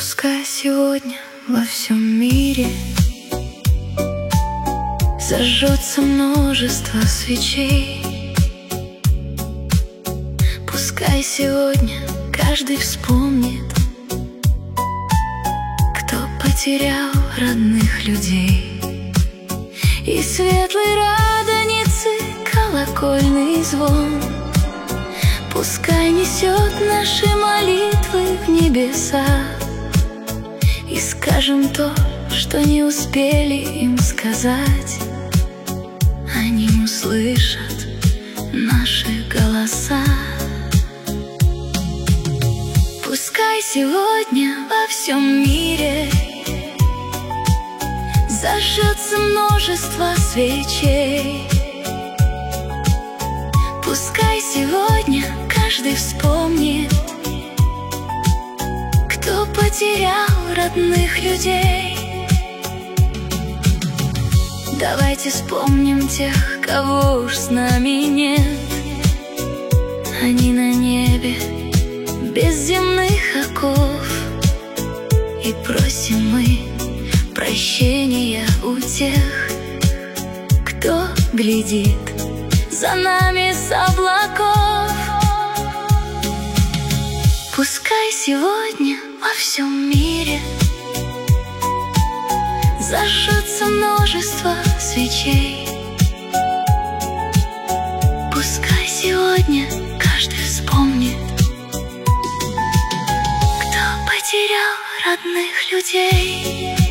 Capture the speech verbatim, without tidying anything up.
Пускай сегодня во всем мире зажжется множество свечей. Пускай сегодня каждый вспомнит, кто потерял родных людей. И светлой радоницы колокольный звон пускай несет наши молитвы в небеса. И скажем то, что не успели им сказать, они услышат наши голоса. Пускай сегодня во всем мире зажжется множество свечей. Пускай сегодня каждый вспомнит, кто потерял родных людей. Давайте вспомним тех, кого уж с нами нет. Они на небе без земных оков, и просим мы прощения у тех, кто глядит за нами с облаков. Пускай сегодня во всем мире зажжется множество свечей. Пускай сегодня каждый вспомнит, кто потерял родных людей.